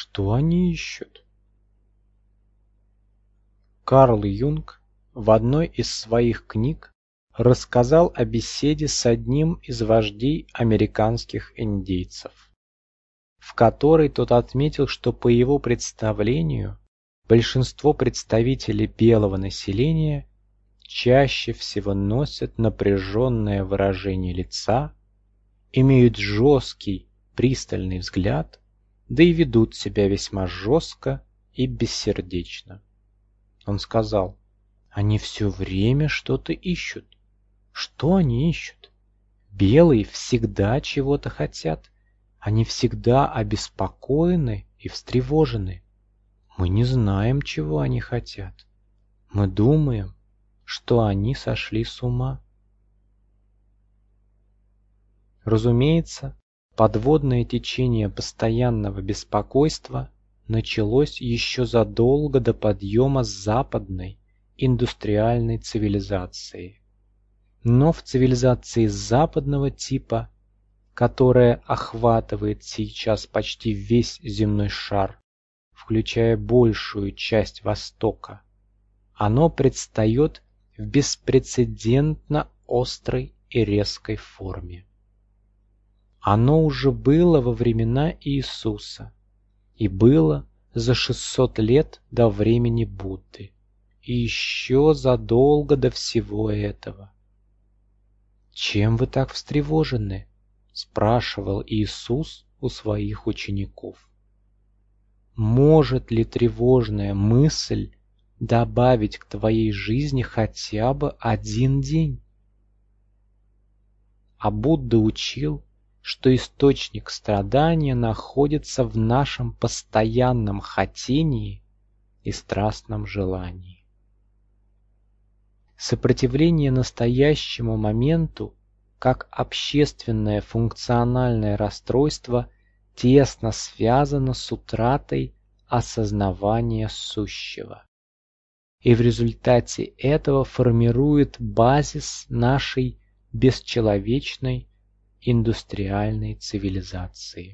Что они ищут? Карл Юнг в одной из своих книг рассказал о беседе с одним из вождей американских индейцев, в которой тот отметил, что по его представлению большинство представителей белого населения чаще всего носят напряженное выражение лица, имеют жесткий, пристальный взгляд, да и ведут себя весьма жестко и бессердечно. Он сказал: они все время что-то ищут. Что они ищут? Белые всегда чего-то хотят. Они всегда обеспокоены и встревожены. Мы не знаем, чего они хотят. Мы думаем, что они сошли с ума. Разумеется, подводное течение постоянного беспокойства началось еще задолго до подъема западной индустриальной цивилизации. Но в цивилизации западного типа, которая охватывает сейчас почти весь земной шар, включая большую часть Востока, оно предстает в беспрецедентно острой и резкой форме. Оно уже было во времена Иисуса и было за 600 лет до времени Будды, и еще задолго до всего этого. «Чем вы так встревожены?» – спрашивал Иисус у своих учеников. «Может ли тревожная мысль добавить к твоей жизни хотя бы один день?» А Будда учил, что источник страдания находится в нашем постоянном хотении и страстном желании. Сопротивление настоящему моменту, как общественное функциональное расстройство, тесно связано с утратой осознавания сущего. И в результате этого формирует базис нашей бесчеловечной индустриальной цивилизации.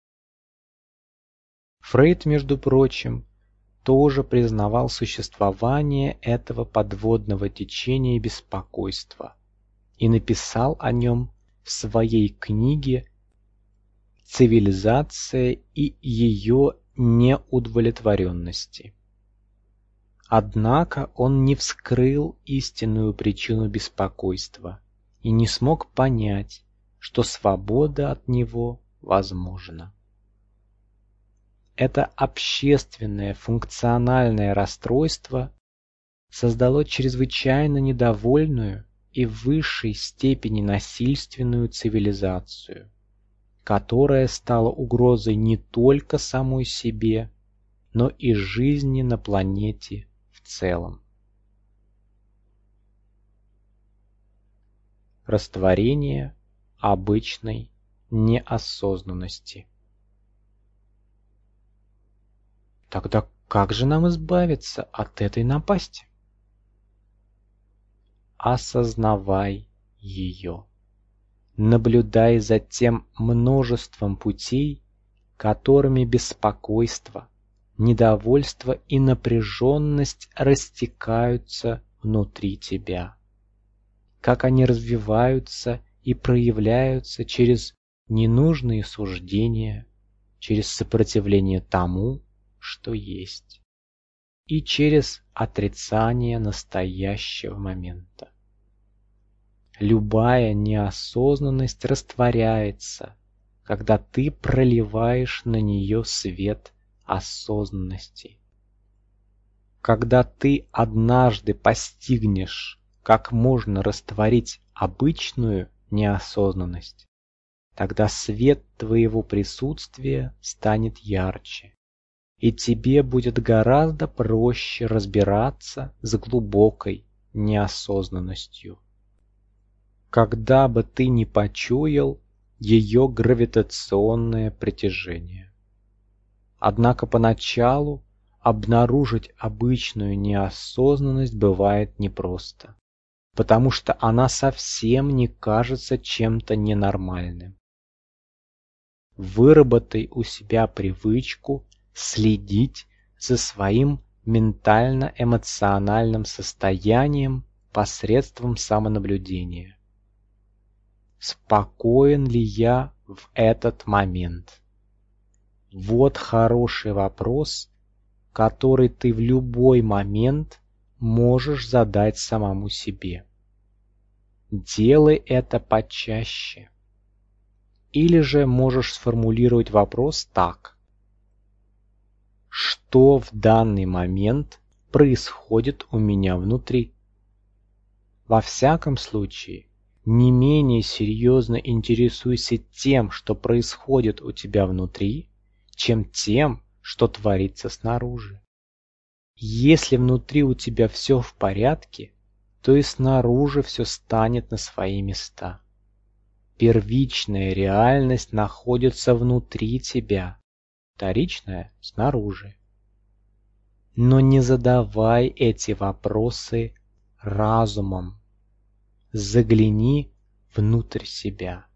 Фрейд, между прочим, тоже признавал существование этого подводного течения беспокойства и написал о нем в своей книге «Цивилизация и ее неудовлетворенности». Однако он не вскрыл истинную причину беспокойства и не смог понять, что свобода от него возможна. Это общественное функциональное расстройство создало чрезвычайно недовольную и в высшей степени насильственную цивилизацию, которая стала угрозой не только самой себе, но и жизни на планете в целом. Растворение обычной неосознанности. Тогда как же нам избавиться от этой напасти? Осознавай ее. Наблюдай за тем множеством путей, которыми беспокойство, недовольство и напряженность растекаются внутри тебя. Как они развиваются и проявляются через ненужные суждения, через сопротивление тому, что есть, и через отрицание настоящего момента. Любая неосознанность растворяется, когда ты проливаешь на нее свет осознанности. Когда ты однажды постигнешь, как можно растворить обычную неосознанность, тогда свет твоего присутствия станет ярче, и тебе будет гораздо проще разбираться с глубокой неосознанностью. Когда бы ты ни почуял ее гравитационное притяжение. Однако поначалу обнаружить обычную неосознанность бывает непросто, потому что она совсем не кажется чем-то ненормальным. Выработай у себя привычку следить за своим ментально-эмоциональным состоянием посредством самонаблюдения. Спокоен ли я в этот момент? Вот хороший вопрос, который ты в любой момент можешь задать самому себе. Делай это почаще. Или же можешь сформулировать вопрос так. Что в данный момент происходит у меня внутри? Во всяком случае, не менее серьезно интересуйся тем, что происходит у тебя внутри, чем тем, что творится снаружи. Если внутри у тебя все в порядке, то и снаружи все станет на свои места. Первичная реальность находится внутри тебя, вторичная – снаружи. Но не задавай эти вопросы разумом. Загляни внутрь себя.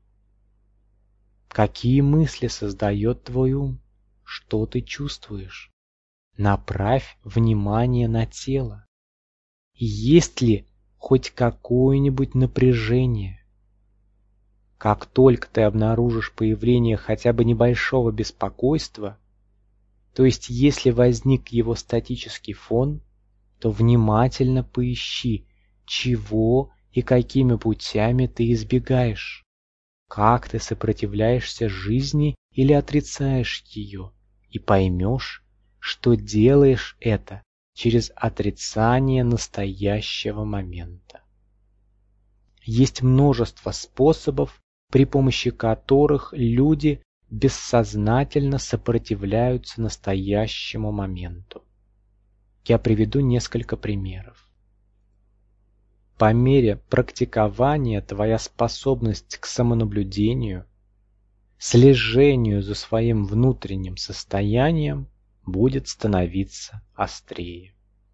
Какие мысли создает твой ум? Что ты чувствуешь? Направь внимание на тело. Есть ли хоть какое-нибудь напряжение? Как только ты обнаружишь появление хотя бы небольшого беспокойства, то есть если возник его статический фон, то внимательно поищи, чего и какими путями ты избегаешь, как ты сопротивляешься жизни или отрицаешь ее, и поймешь, что делаешь это через отрицание настоящего момента. Есть множество способов, при помощи которых люди бессознательно сопротивляются настоящему моменту. Я приведу несколько примеров. По мере практикования твоя способность к самонаблюдению, слежению за своим внутренним состоянием будет становиться острее.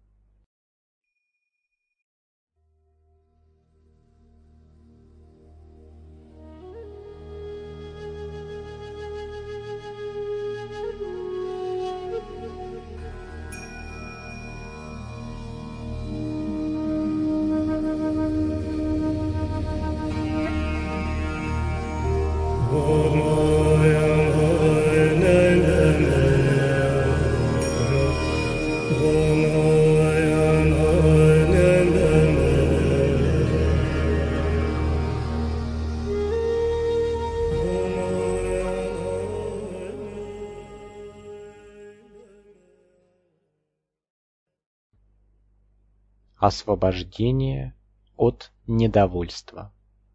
Освобождение от недовольства.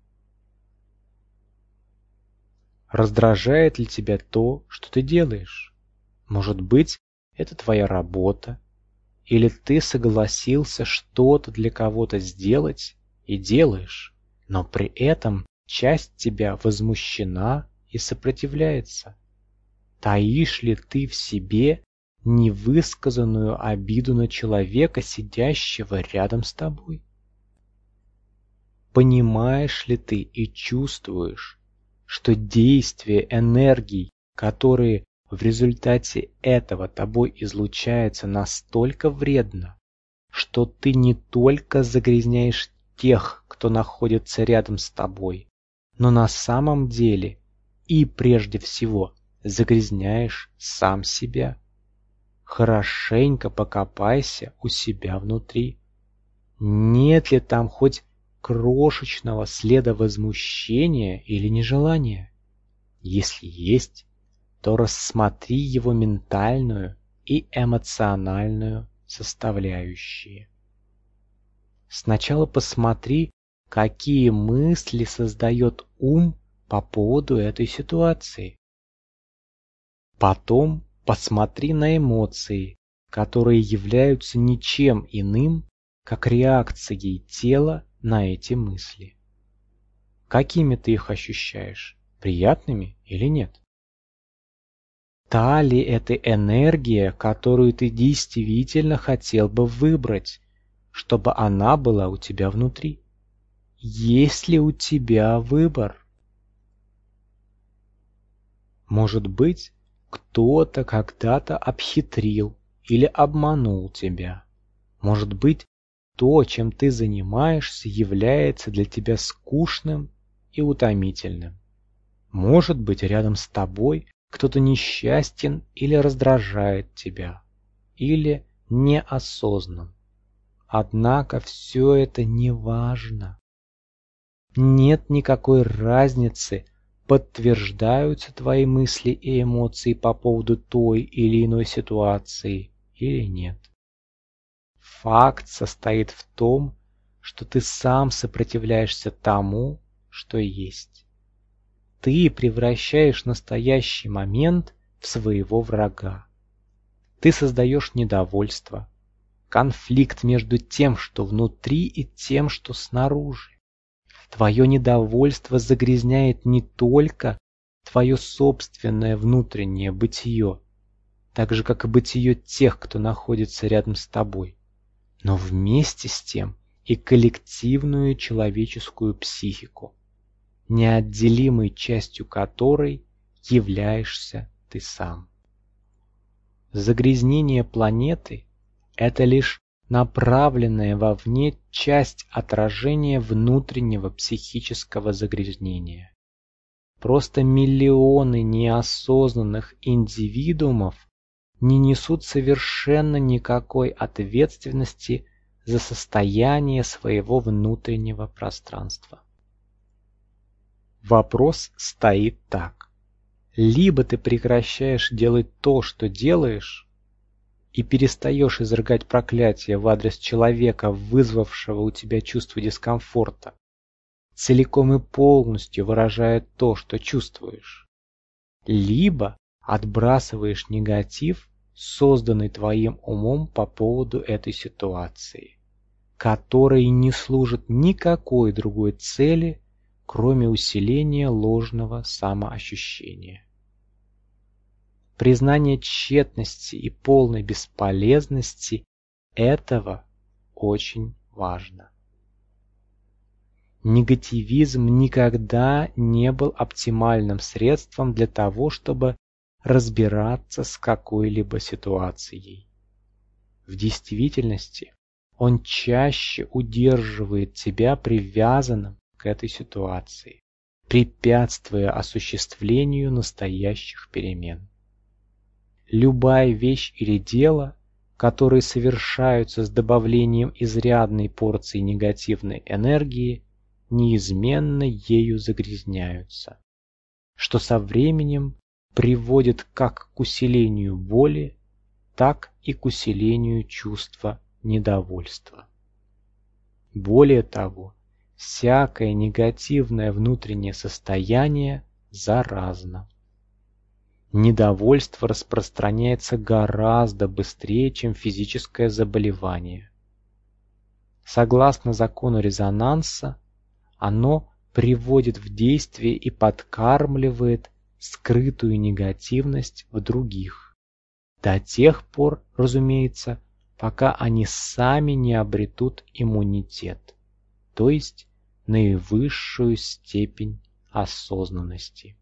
Раздражает ли тебя то, что ты делаешь? Может быть, это твоя работа, или ты согласился что-то для кого-то сделать и делаешь, но при этом часть тебя возмущена и сопротивляется. Таишь ли ты в себе невысказанную обиду на человека, сидящего рядом с тобой? Понимаешь ли ты и чувствуешь, что действие энергий, которые в результате этого тобой излучаются, настолько вредно, что ты не только загрязняешь тех, кто находится рядом с тобой, но на самом деле и прежде всего загрязняешь сам себя? Хорошенько покопайся у себя внутри. Нет ли там хоть крошечного следа возмущения или нежелания? Если есть, то рассмотри его ментальную и эмоциональную составляющие. Сначала посмотри, какие мысли создает ум по поводу этой ситуации. Потом посмотри на эмоции, которые являются ничем иным, как реакцией тела на эти мысли. Какими ты их ощущаешь? Приятными или нет? Та ли это энергия, которую ты действительно хотел бы выбрать, чтобы она была у тебя внутри? Есть ли у тебя выбор? Может быть, кто-то когда-то обхитрил или обманул тебя. Может быть, то, чем ты занимаешься, является для тебя скучным и утомительным. Может быть, рядом с тобой кто-то несчастен или раздражает тебя, или неосознан. Однако все это не важно. Нет никакой разницы, подтверждаются твои мысли и эмоции по поводу той или иной ситуации или нет. Факт состоит в том, что ты сам сопротивляешься тому, что есть. Ты превращаешь настоящий момент в своего врага. Ты создаешь недовольство, конфликт между тем, что внутри, и тем, что снаружи. Твое недовольство загрязняет не только твое собственное внутреннее бытие, так же, как и бытие тех, кто находится рядом с тобой, но вместе с тем и коллективную человеческую психику, неотделимой частью которой являешься ты сам. Загрязнение планеты – это лишь направленная вовне часть отражения внутреннего психического загрязнения. Просто миллионы неосознанных индивидуумов не несут совершенно никакой ответственности за состояние своего внутреннего пространства. Вопрос стоит так. Либо ты прекращаешь делать то, что делаешь, и перестаешь изрыгать проклятие в адрес человека, вызвавшего у тебя чувство дискомфорта, целиком и полностью выражая то, что чувствуешь. Либо отбрасываешь негатив, созданный твоим умом по поводу этой ситуации, который не служит никакой другой цели, кроме усиления ложного самоощущения. Признание тщетности и полной бесполезности этого очень важно. Негативизм никогда не был оптимальным средством для того, чтобы разбираться с какой-либо ситуацией. В действительности он чаще удерживает тебя привязанным к этой ситуации, препятствуя осуществлению настоящих перемен. Любая вещь или дело, которые совершаются с добавлением изрядной порции негативной энергии, неизменно ею загрязняются, что со временем приводит как к усилению боли, так и к усилению чувства недовольства. Более того, всякое негативное внутреннее состояние заразно. Недовольство распространяется гораздо быстрее, чем физическое заболевание. Согласно закону резонанса, оно приводит в действие и подкармливает скрытую негативность в других, до тех пор, разумеется, пока они сами не обретут иммунитет, то есть наивысшую степень осознанности.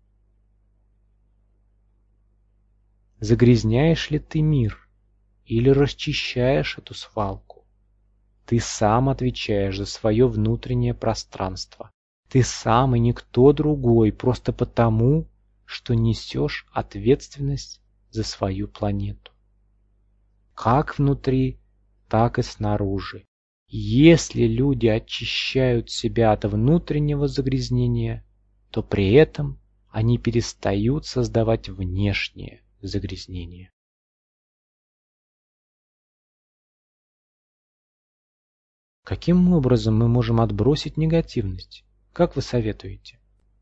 Загрязняешь ли ты мир или расчищаешь эту свалку? Ты сам отвечаешь за свое внутреннее пространство. Ты сам и никто другой, просто потому, что несешь ответственность за свою планету. Как внутри, так и снаружи. Если люди очищают себя от внутреннего загрязнения, то при этом они перестают создавать внешнее загрязнение. Каким образом мы можем отбросить негативность? Как вы советуете?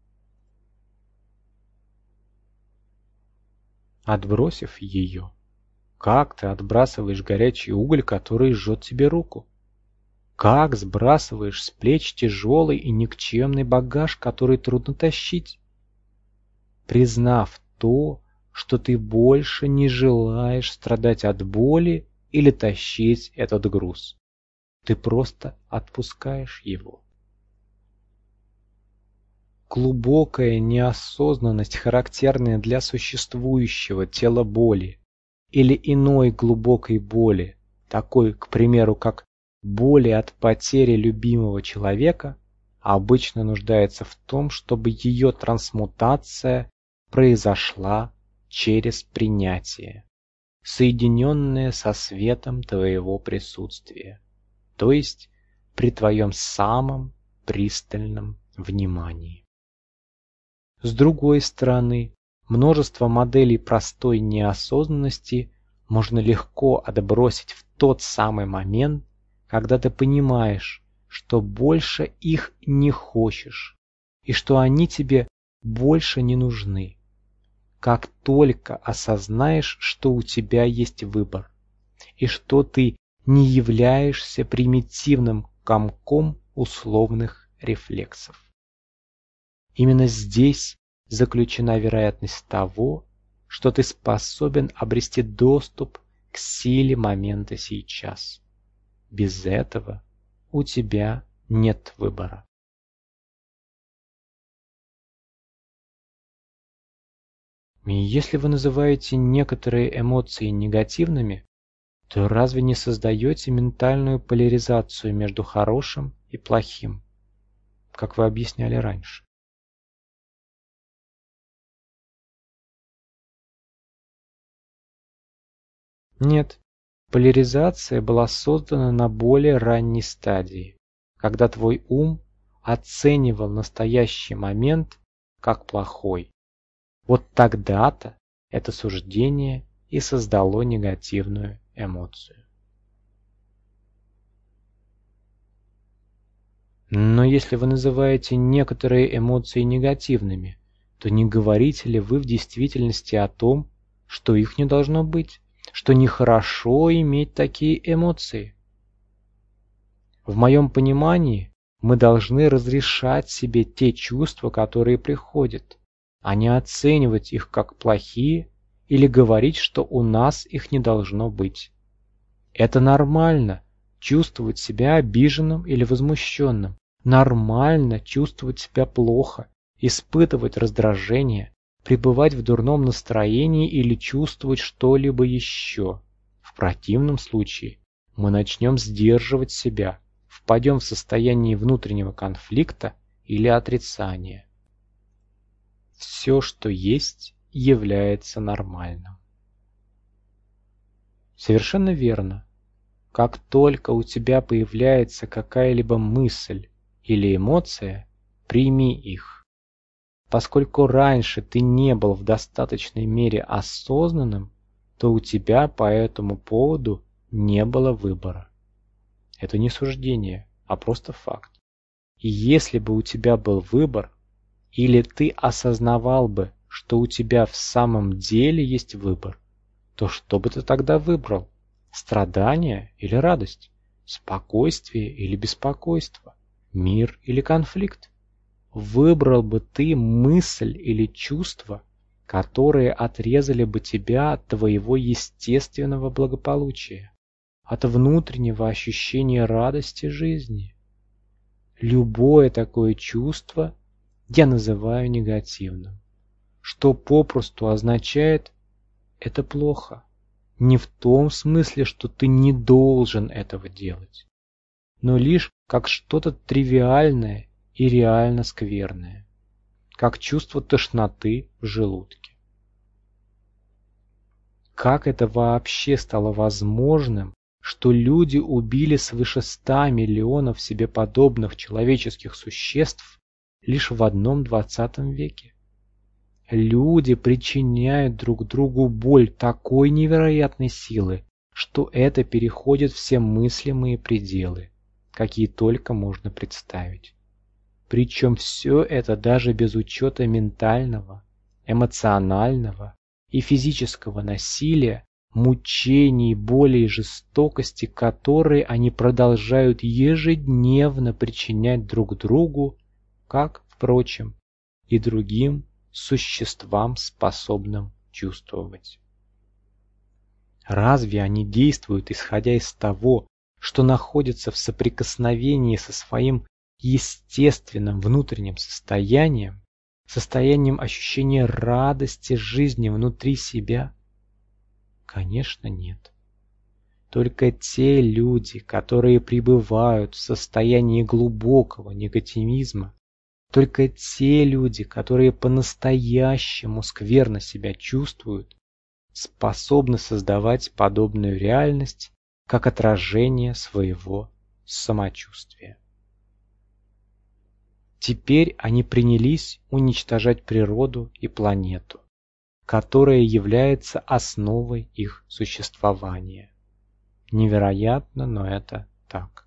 Отбросив ее, как ты отбрасываешь горячий уголь, который жжет тебе руку? Как сбрасываешь с плеч тяжелый и никчемный багаж, который трудно тащить? Признав то, что ты больше не желаешь страдать от боли или тащить этот груз. Ты просто отпускаешь его. глубокая неосознанность, характерная для существующего тела боли, или иной глубокой боли, такой, к примеру, как боли от потери любимого человека, обычно нуждается в том, чтобы ее трансмутация произошла через принятие, соединенное со светом твоего присутствия, то есть при твоем самом пристальном внимании. С другой стороны, множество моделей простой неосознанности можно легко отбросить в тот самый момент, когда ты понимаешь, что больше их не хочешь и что они тебе больше не нужны. Как только осознаешь, что у тебя есть выбор и что ты не являешься примитивным комком условных рефлексов. Именно здесь заключена вероятность того, что ты способен обрести доступ к силе момента сейчас. Без этого у тебя нет выбора. И если вы называете некоторые эмоции негативными, то разве не создаете ментальную поляризацию между хорошим и плохим, как вы объясняли раньше? Нет, поляризация была создана на более ранней стадии, когда твой ум оценивал настоящий момент как плохой. Вот тогда-то это суждение и создало негативную эмоцию. Но если вы называете некоторые эмоции негативными, то не говорите ли вы в действительности о том, что их не должно быть, что нехорошо иметь такие эмоции? В моем понимании, мы должны разрешать себе те чувства, которые приходят, а не оценивать их как плохие или говорить, что у нас их не должно быть. Это нормально – чувствовать себя обиженным или возмущенным. Нормально чувствовать себя плохо, испытывать раздражение, пребывать в дурном настроении или чувствовать что-либо еще. В противном случае мы начнем сдерживать себя, впадем в состояние внутреннего конфликта или отрицания. Все, что есть, является нормальным. Совершенно верно. Как только у тебя появляется какая-либо мысль или эмоция, прими их. Поскольку раньше ты не был в достаточной мере осознанным, то у тебя по этому поводу не было выбора. Это не суждение, а просто факт. И если бы у тебя был выбор, или ты осознавал бы, что у тебя в самом деле есть выбор, то что бы ты тогда выбрал? Страдание или радость? Спокойствие или беспокойство? Мир или конфликт? Выбрал бы ты мысль или чувство, которые отрезали бы тебя от твоего естественного благополучия, от внутреннего ощущения радости жизни? Любое такое чувство я называю негативным, что попросту означает «это плохо». Не в том смысле, что ты не должен этого делать, но лишь как что-то тривиальное и реально скверное, как чувство тошноты в желудке. Как это вообще стало возможным, что люди убили свыше 100 миллионов себе подобных человеческих существ лишь в одном 20 веке? Люди причиняют друг другу боль такой невероятной силы, что это переходит все мыслимые пределы, какие только можно представить. Причем все это даже без учета ментального, эмоционального и физического насилия, мучений, боли и жестокости, которые они продолжают ежедневно причинять друг другу, как, впрочем, и другим существам, способным чувствовать. Разве они действуют, исходя из того, что находятся в соприкосновении со своим естественным внутренним состоянием, состоянием ощущения радости жизни внутри себя? Конечно, нет. Только те люди, которые пребывают в состоянии глубокого негативизма, только те люди, которые по-настоящему скверно себя чувствуют, способны создавать подобную реальность как отражение своего самочувствия. Теперь они принялись уничтожать природу и планету, которая является основой их существования. Невероятно, но это так.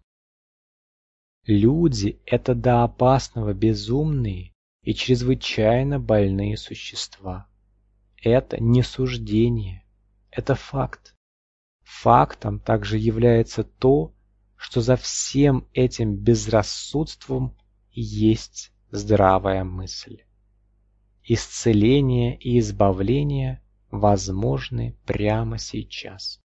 Люди – это до опасного безумные и чрезвычайно больные существа. Это не суждение, это факт. Фактом также является то, что за всем этим безрассудством есть здравая мысль. Исцеление и избавление возможны прямо сейчас.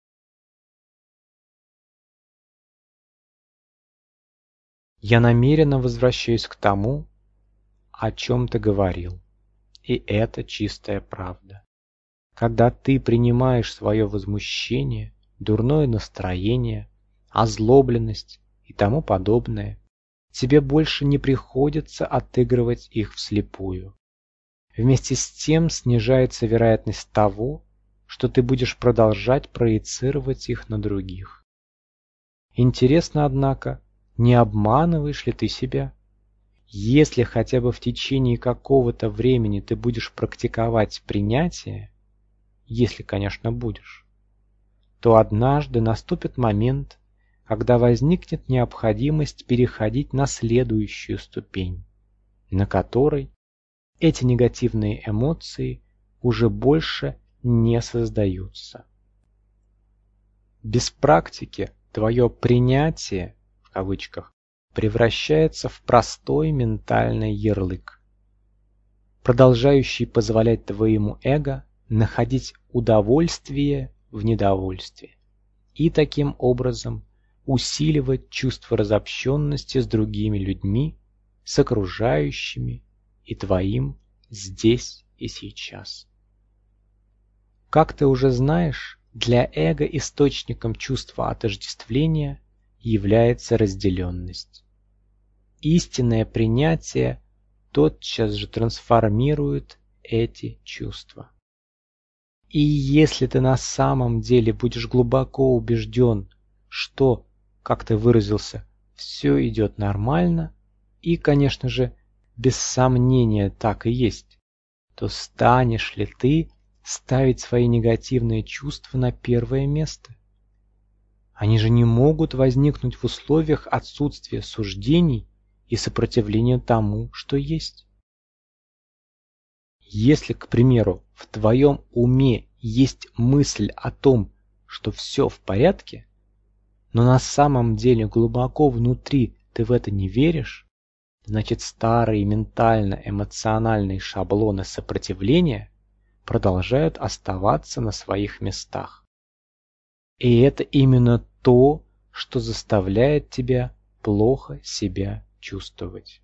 Я намеренно возвращаюсь к тому, о чем ты говорил, и это чистая правда. Когда ты принимаешь свое возмущение, дурное настроение, озлобленность и тому подобное, тебе больше не приходится отыгрывать их вслепую. Вместе с тем снижается вероятность того, что ты будешь продолжать проецировать их на других. Интересно, однако, не обманываешь ли ты себя? Если хотя бы в течение какого-то времени ты будешь практиковать принятие, если, конечно, будешь, то однажды наступит момент, когда возникнет необходимость переходить на следующую ступень, на которой эти негативные эмоции уже больше не создаются. Без практики твое «принятие» в кавычках превращается в простой ментальный ярлык, продолжающий позволять твоему эго находить удовольствие в недовольстве и таким образом усиливать чувство разобщенности с другими людьми, с окружающими и твоим здесь и сейчас. Как ты уже знаешь, для эго источником чувства отождествления является разделенность. Истинное принятие тотчас же трансформирует эти чувства. И если ты на самом деле будешь глубоко убежден, что, как ты выразился, все идет нормально, и, конечно же, без сомнения так и есть, то станешь ли ты ставить свои негативные чувства на первое место? Они же не могут возникнуть в условиях отсутствия суждений и сопротивления тому, что есть. Если, к примеру, в твоем уме есть мысль о том, что все в порядке, но на самом деле глубоко внутри ты в это не веришь, значит старые ментально-эмоциональные шаблоны сопротивления продолжают оставаться на своих местах. И это именно то, что заставляет тебя плохо себя чувствовать.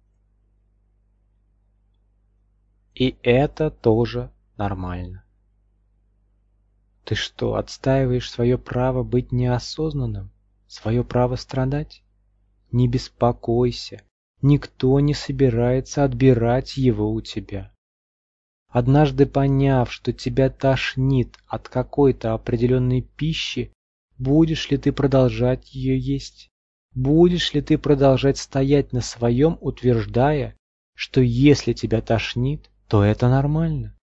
И это тоже нормально. Ты что, отстаиваешь свое право быть неосознанным? Свое право страдать? Не беспокойся, никто не собирается отбирать его у тебя. Однажды поняв, что тебя тошнит от какой-то определенной пищи, будешь ли ты продолжать ее есть? Будешь ли ты продолжать стоять на своем, утверждая, что если тебя тошнит, то это нормально?